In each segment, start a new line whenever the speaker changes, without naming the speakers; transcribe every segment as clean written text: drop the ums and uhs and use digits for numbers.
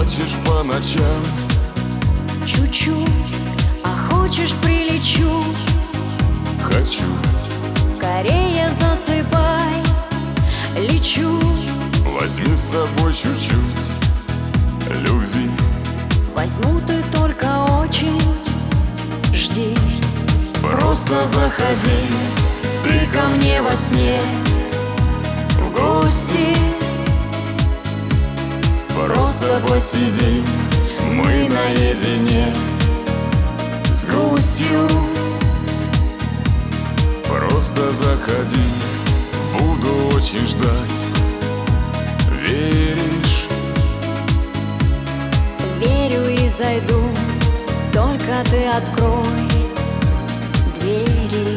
плачешь по ночам.
Чуть-чуть, а хочешь прилечу.
Хочу,
Скорее засыпай, лечу.
возьми с собой чуть-чуть любви.
Возьму, ты только очень жди.
Просто заходи
Ты ко мне во сне в гости.
Просто посиди, мы наедине
С грустью
Просто заходи, буду очень ждать. Веришь?
верю и зайду, только ты открой двери.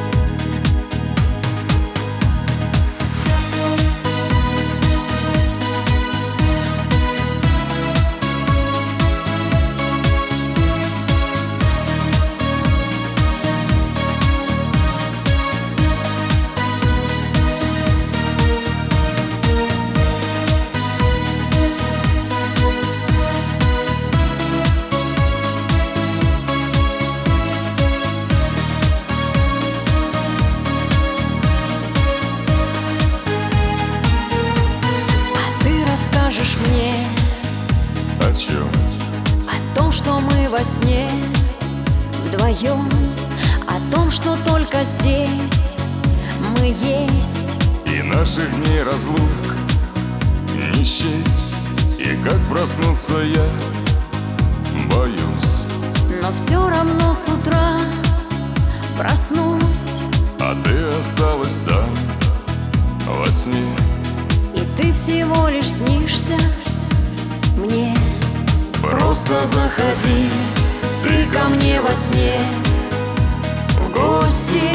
Мне
О чем?
о том, что мы во сне вдвоем, о том, что только здесь мы есть.
И наших дней разлук не счесть. И как проснуться я боюсь.
Но все равно с утра проснусь,
А ты осталась там во сне.
и ты всего лишь снишься мне.
Просто заходи,
Ты ко мне во сне в гости.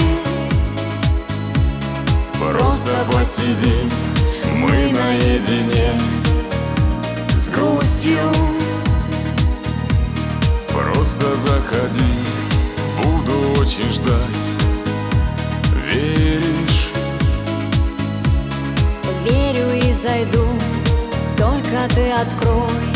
просто посиди, мы наедине
С грустью
Просто заходи, буду очень ждать. Веришь?
верю и зайду, только ты открой